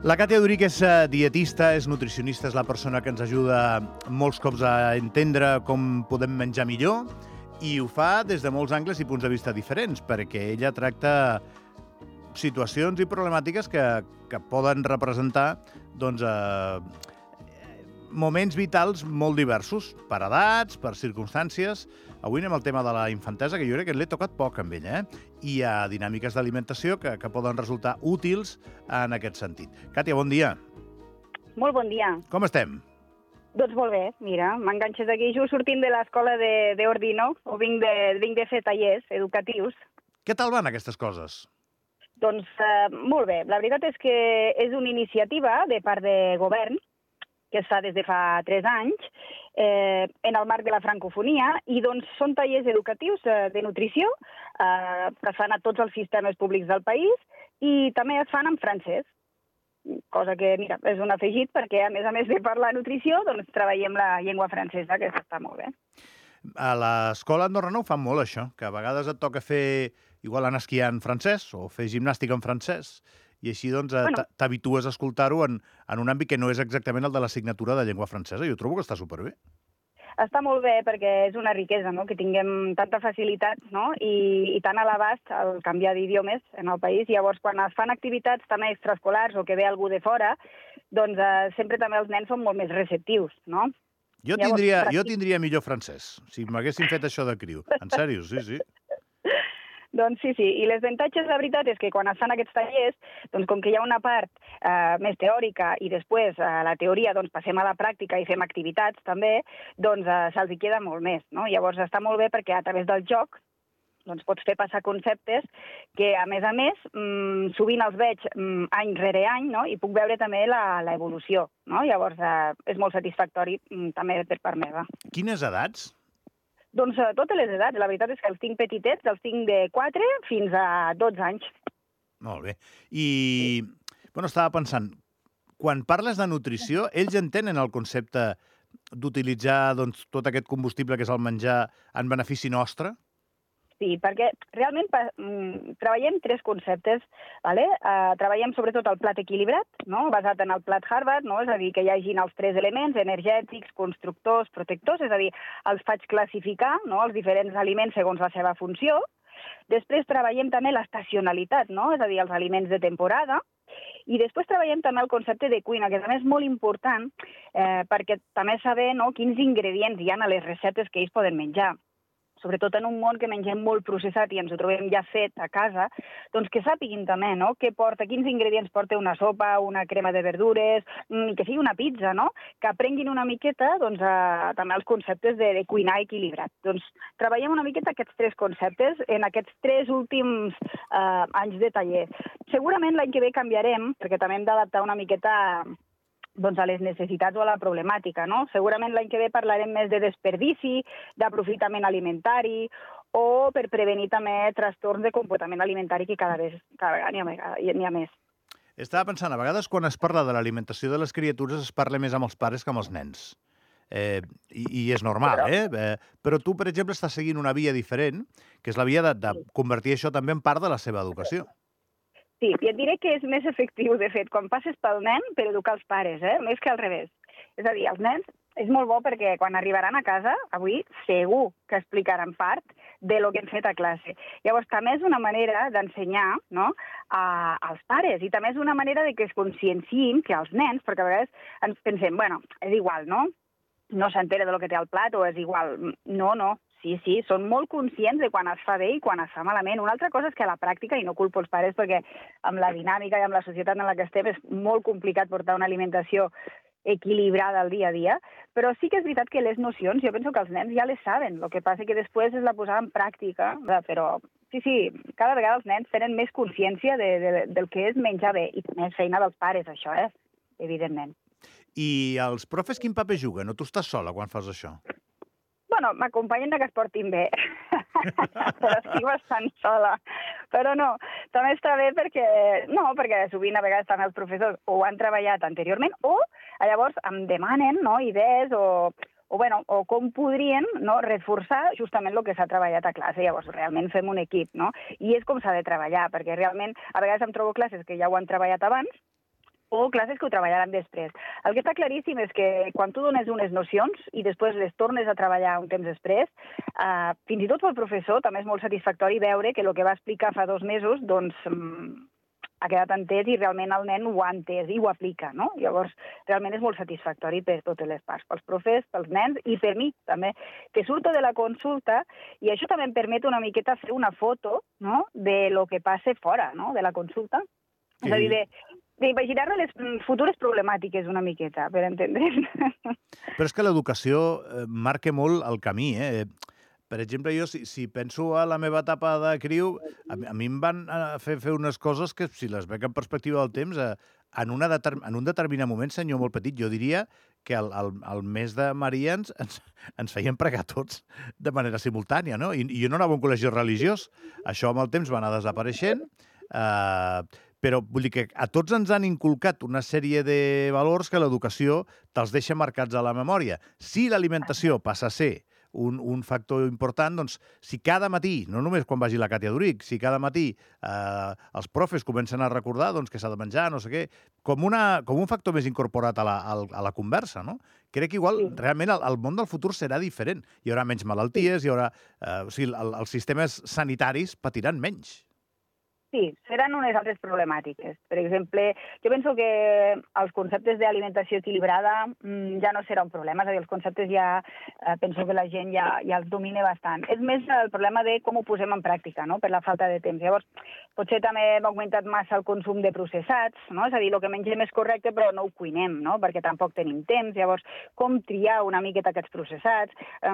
La Càtia Durí, que és dietista, és nutricionista, és la persona que ens ajuda molts cops a entendre com podem menjar millor i ho fa des de molts angles i punts de vista diferents, perquè ella tracta situacions i problemàtiques que poden representar moments vitals molt diversos, per edats, per circumstàncies. Avui anem al tema de la infantesa, que jo crec que l'he tocat poc amb ella, i hi ha dinàmiques d'alimentació que poden resultar útils en aquest sentit. Càtia, bon dia. Molt bon dia. Com estem? Doncs molt bé, mira, m'enganxes aquí just sortint de l'escola d'Ordino, o vinc de fer tallers educatius. Què tal van aquestes coses? Doncs molt bé. La veritat és que és una iniciativa de part de govern que es fa des de fa 3 anys, en el marc de la francofonia, i doncs són tallers educatius de nutrició que es fan a tots els sistemes públics del país i també es fan en francès, cosa que, mira, és un afegit perquè, a més de parlar nutrició, doncs treballem la llengua francesa, que està molt bé. A l'escola Andorrana ho fan molt, això, que a vegades et toca fer, igual anar a esquiar en francès o fer gimnàstica en francès, i així doncs t'habitues a escoltar-ho en un àmbit que no és exactament el de l'assignatura de llengua francesa. Jo trobo que està superbé. Està molt bé perquè és una riquesa, no?, que tinguem tanta facilitat, no?, i tan a l'abast el canviar d'idiomes en el país. Llavors, quan es fan activitats també extraescolars o que ve algú de fora, doncs sempre també els nens són molt més receptius, no? Jo tindria millor francès, si m'haguessin fet això de criu. En sèrio, sí. Doncs sí, i les avantatges, la veritat, és que quan es fan aquests tallers, doncs com que hi ha una part més teòrica i després la teoria doncs passem a la pràctica i fem activitats també, doncs se'ls hi queda molt més, no? Llavors està molt bé perquè a través del joc doncs pots fer passar conceptes que, a més, sovint els veig any rere any, no?, i puc veure també l'evolució, no? Llavors és molt satisfactori també per part meva. Quines edats? Doncs totes les edats. La veritat és que els tinc petitets, els tinc de 4 fins a 12 anys. Molt bé. I, estava pensant, quan parles de nutrició, ells entenen el concepte d'utilitzar tot aquest combustible que és el menjar en benefici nostre? Sí, perquè realment treballem 3 conceptes. Treballem sobretot el plat equilibrat, no?, basat en el plat Harvard, no?, és a dir, que hi hagin els 3 elements, energètics, constructors, protectors, és a dir, els faig classificar, no?, els diferents aliments segons la seva funció. Després treballem també l'estacionalitat, no?, és a dir, els aliments de temporada. I després treballem també el concepte de cuina, que també és molt important perquè també saber, no?, quins ingredients hi ha a les receptes que ells poden menjar. Sobretot en un món que mengem molt processat i ens ho trobem ja fet a casa, doncs que sàpiguin també, no?, què porta, quins ingredients porta una sopa, una crema de verdures, que sigui una pizza, no?, que aprenguin una miqueta doncs, també els conceptes de cuinar equilibrat. Doncs treballem una miqueta aquests 3 conceptes en aquests 3 últims anys de taller. Segurament l'any que ve canviarem, perquè també hem d'adaptar una miqueta a les necessitats o a la problemàtica, no? Segurament l'any que ve parlarem més de desperdici, d'aprofitament alimentari, o per prevenir també trastorns de comportament alimentari, que cada vegada n'hi ha més. Estava pensant, a vegades quan es parla de l'alimentació de les criatures es parla més amb els pares que amb els nens. I és normal, Però tu, per exemple, estàs seguint una via diferent, que és la via de convertir això també en part de la seva educació. Sí, i et diré que és més efectiu, de fet, quan passes pel nen per educar els pares, més que al revés. És a dir, els nens és molt bo perquè quan arribaran a casa, avui, segur que explicaran part de lo que hem fet a classe. Llavors, també és una manera d'ensenyar, no?, als pares, i també és una manera de que es conscienciïn que els nens, perquè a vegades ens pensem, és igual, no? No s'entera de lo que té al plat, o és igual. No. Sí, són molt conscients de quan es fa bé i quan es fa malament. Una altra cosa és que a la pràctica, i no culpo els pares perquè amb la dinàmica i amb la societat en la que estem és molt complicat portar una alimentació equilibrada al dia a dia, però sí que és veritat que les nocions, jo penso que els nens ja les saben, el que passa que després és la posada en pràctica, però sí, cada vegada els nens tenen més consciència del que és menjar bé, i també és feina dels pares, això, evidentment. I els profes quin paper juguen? O tu estàs sola quan fas això? M'acompanyen que es portin bé, però estic bastant sola. Però no, també està bé perquè sovint a vegades també els professors ho han treballat anteriorment o llavors em demanen, no, idees o com podrien, no, reforçar justament el que s'ha treballat a classe. Llavors realment fem un equip, no? I és com s'ha de treballar, perquè realment a vegades em trobo classes que ja ho han treballat abans o classes que ho treballaran després. El que està claríssim és que quan tu dones unes nocions i després les tornes a treballar un temps després, fins i tot pel professor també és molt satisfactori veure que el que va explicar fa 2 mesos doncs, ha quedat entès i realment el nen ho ha entès i ho aplica, no? Llavors, realment és molt satisfactori per totes les parts, pels profes, pels nens i per mi també, que surto de la consulta i això també em permet una miqueta fer una foto, no?, de lo que passa fora, no?, de la consulta. És a dir, d'imaginar-me les futures problemàtiques una miqueta, per entendre's. Però és que l'educació marca molt el camí, Per exemple, jo, si penso a la meva etapa de criu, a mi em van fer unes coses que, si les veig en perspectiva del temps, en un determinat moment, senyor molt petit, jo diria que al mes de Maria ens feien pregar tots de manera simultània, no? I jo no anava a un col·legi religiós. Això amb el temps va anar desapareixent, però vull dir que a tots ens han inculcat una sèrie de valors que l'educació te'ls deixa marcats a la memòria. Si l'alimentació passa a ser un factor important, doncs, si cada matí, no només quan vagi la Càtia Duric, si cada matí els profes comencen a recordar doncs, que s'ha de menjar, no sé què, com un factor més incorporat a la conversa, no? Crec que igual, realment, el món del futur serà diferent. Hi haurà menys malalties, hi haurà... o sigui, els sistemes sanitaris patiran menys. Sí, seran unes altres problemàtiques. Per exemple, jo penso que els conceptes d'alimentació equilibrada ja no serà un problema, és a dir, els conceptes ja penso que la gent ja els domina bastant. És més el problema de com ho posem en pràctica, no?, per la falta de temps. Llavors, potser també hem augmentat massa el consum de processats, no?, és a dir, el que mengem és correcte però no ho cuinem, no?, perquè tampoc tenim temps. Llavors, com triar una miqueta aquests processats?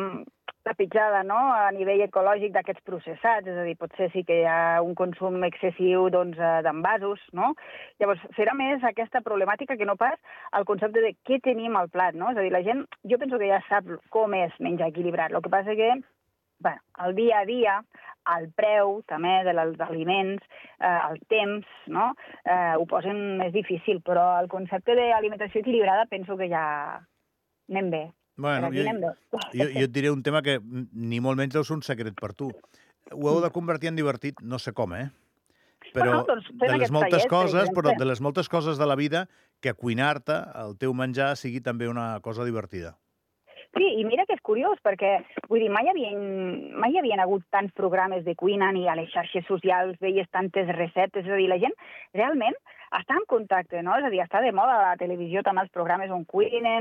La pitjada, no?, a nivell ecològic d'aquests processats, és a dir, potser sí que hi ha un consum excessiu d'envasos, no? Llavors, serà més aquesta problemàtica que no pas el concepte de què tenim al plat, no? És a dir, la gent, jo penso que ja sap com és menjar equilibrat. El que passa que, bueno, el dia a dia, el preu també dels aliments, el temps, no?, ho posen més difícil, però el concepte d'alimentació equilibrada penso que ja anem bé. Bueno, jo et diré un tema que ni molt menys deu ser un secret per tu. Ho heu de convertir en divertit, no sé com, Però de les moltes coses, però de les moltes coses de la vida, que cuinar-te, el teu menjar, sigui també una cosa divertida. Sí, i mira que és curiós, perquè, vull dir, mai hi havien hagut tants programes de cuina, ni a les xarxes socials veies tantes receptes, és a dir, la gent realment està en contacte, no? És a dir, està de moda a la televisió també els programes on cuinen,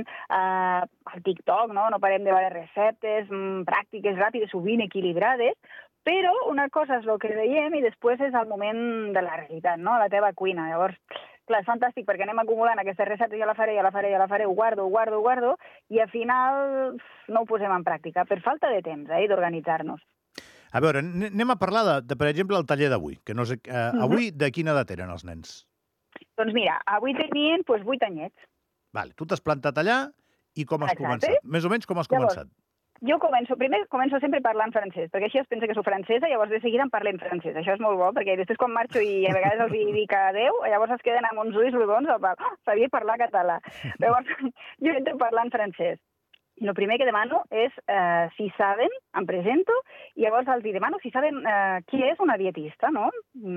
al TikTok, no? No parem de veure receptes, pràctiques ràpides, sovint equilibrades, però una cosa és el que veiem i després és el moment de la realitat, no?, la teva cuina. Llavors, clar, és fantàstic perquè anem acumulant aquestes receptes, ja la faré, ho guardo, i al final no ho posem en pràctica, per falta de temps, d'organitzar-nos. A veure, anem a parlar per exemple, del taller d'avui, que no sé... Avui de quina edat eren els nens? Doncs mira, avui tenien 8 anyets. Vale, tu t'has plantat allà i com has començat? Més o menys com has començat? Jo primer començo sempre parlant francès, perquè així es pensa que soc francesa, llavors de seguida em parlen francès. Això és molt bo, perquè després quan marxo i a vegades els dic adeu, llavors es queden amb uns ulls rodons, sabia parlar català. Llavors jo entro parlant francès. I el primer que demano és si saben, em presento, i llavors els demano si saben qui és una dietista, no?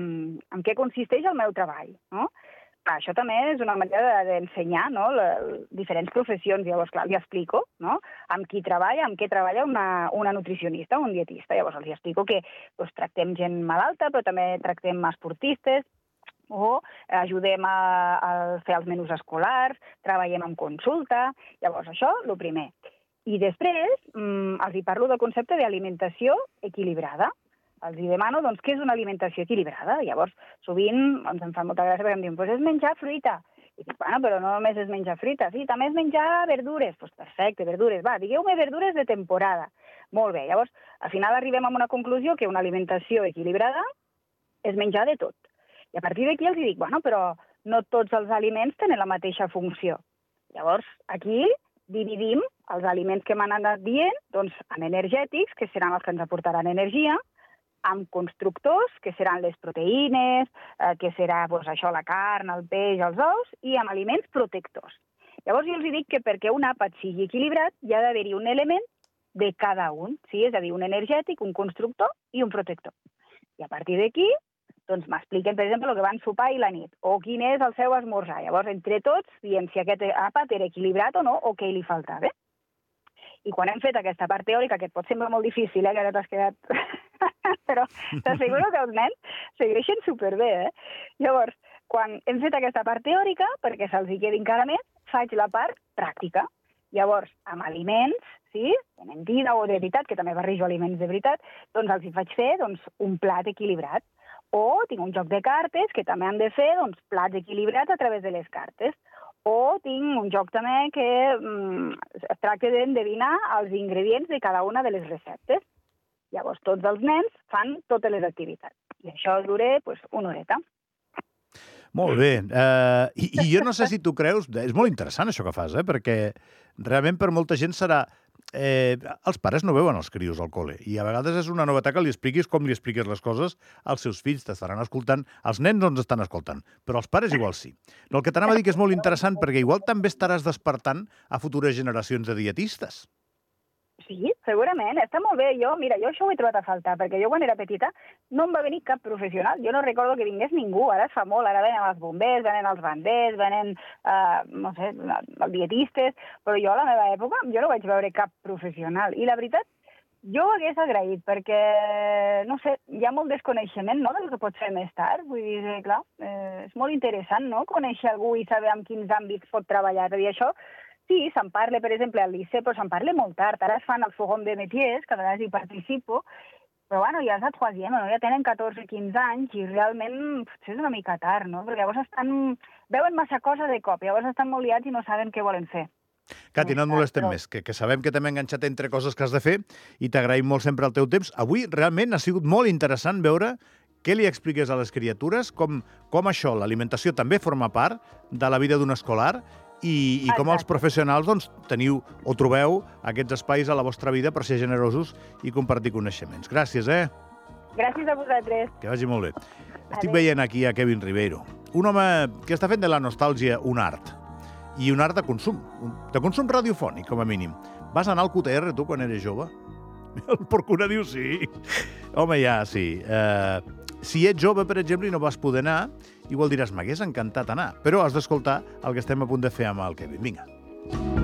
En què consisteix el meu treball, no? Això també és una manera d'ensenyar, no?, diferents professions. Llavors, clar, li explico, no?, amb què treballa una nutricionista, un dietista. Llavors, els explico que tractem gent malalta, però també tractem esportistes, o ajudem a fer els menús escolars, treballem en consulta. Llavors, això, el primer. I després, els parlo del concepte d'alimentació equilibrada. Els demano, doncs, què és una alimentació equilibrada? Llavors, sovint em fa molta gràcia perquè em diuen, és menjar fruita. I dic, bueno, però no només és menjar fruita, sí, també és menjar verdures. Doncs perfecte, verdures, va, digueu-me verdures de temporada. Molt bé, llavors, al final arribem a una conclusió que una alimentació equilibrada és menjar de tot. I a partir d'aquí els dic, bueno, però no tots els aliments tenen la mateixa funció. Llavors, aquí dividim els aliments que m'han anat dient, doncs, en energètics, que seran els que ens aportaran energia, amb constructors, que seran les proteïnes, que serà això, la carn, el peix, els ous, i amb aliments protectors. Llavors jo els dic que perquè un àpat sigui equilibrat hi ha d'haver-hi un element de cada un, sí? És a dir, un energètic, un constructor i un protector. I a partir d'aquí doncs m'expliquen, per exemple, el que van sopar i la nit, o quin és el seu esmorzar. Llavors, entre tots, diem si aquest àpat era equilibrat o no, o què li faltava. I quan hem fet aquesta part teòrica, que et pot semblar molt difícil, que ara t'has quedat... però t'asseguro que els nens segueixen superbé, Llavors, quan hem fet aquesta part teòrica, perquè se'ls hi quedi encara més, faig la part pràctica. Llavors, amb aliments, sí, de mentida o de veritat, que també barrejo aliments de veritat, doncs els hi faig fer un plat equilibrat. O tinc un joc de cartes que també han de fer plats equilibrats a través de les cartes. O tinc un joc també que es tracta d'endevinar els ingredients de cada una de les receptes. Llavors, tots els nens fan totes les activitats. I això dura una horeta. Molt bé. I jo no sé si tu creus... És molt interessant això que fas, perquè realment per molta gent serà... els pares no veuen els crios al col·le i a vegades és una novetat que li expliquis com li expliques les coses als seus fills. T'estaran escoltant, els nens no ens estan escoltant, però els pares igual sí. El que t'anava a dir que és molt interessant perquè igual també estaràs despertant a futures generacions de dietistes. Sí, segurament. Està molt bé. Mira, jo això ho he trobat a faltar, perquè jo quan era petita no em va venir cap professional. Jo no recordo que vingués ningú. Ara es fa molt. Ara venen els bombers, venen els banders, venen, no sé, els dietistes, però jo a la meva època jo no vaig veure cap professional. I la veritat, jo ho hagués agraït, perquè, no sé, hi ha molt desconeixement, no?, del que pots fer més tard. Vull dir, clar, és molt interessant, no?, conèixer algú i saber en quins àmbits pot treballar. És a dir, això... Sí, se'n parla, per exemple, al liceu, però se'n parla molt tard. Ara es fan el forum de métiers, que a vegades hi participo, però bueno, ja és el troisième, no? Ja tenen 14-15 anys i realment potser és una mica tard, no? Perquè llavors veuen massa cosa de cop, llavors estan molt liats i no saben què volen fer. Cati, no et molestem més, que sabem que t'hem enganxat entre coses que has de fer i t'agraïm molt sempre el teu temps. Avui realment ha sigut molt interessant veure què li expliques a les criatures, com això, l'alimentació també forma part de la vida d'un escolar i com els professionals teniu o trobeu aquests espais a la vostra vida per ser generosos i compartir coneixements. Gràcies, Gràcies a vosaltres. Que vagi molt bé. Estic veient aquí a Kevin Ribeiro, un home que està fent de la nostàlgia un art, i un art de consum radiofònic, com a mínim. Vas anar al QTR, tu, quan eres jove? El Porcuna diu sí. Home, ja, sí. Si ets jove, per exemple, i no vas poder anar, igual diràs, m'hagués encantat anar. Però has d'escoltar el que estem a punt de fer amb el Kevin. Vinga.